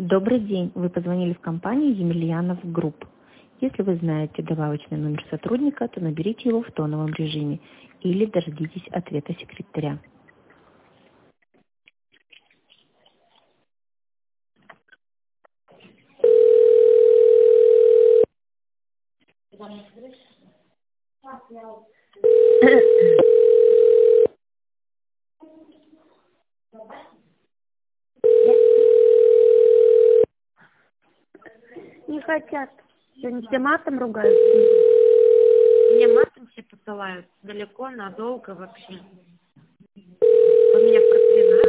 Добрый день, вы позвонили в компанию Емельянов Групп. Если вы знаете добавочный номер сотрудника, то наберите его в тоновом режиме или дождитесь ответа секретаря. Не хотят. Сегодня все матом ругаются. Мне матом все посылают. Далеко, надолго вообще.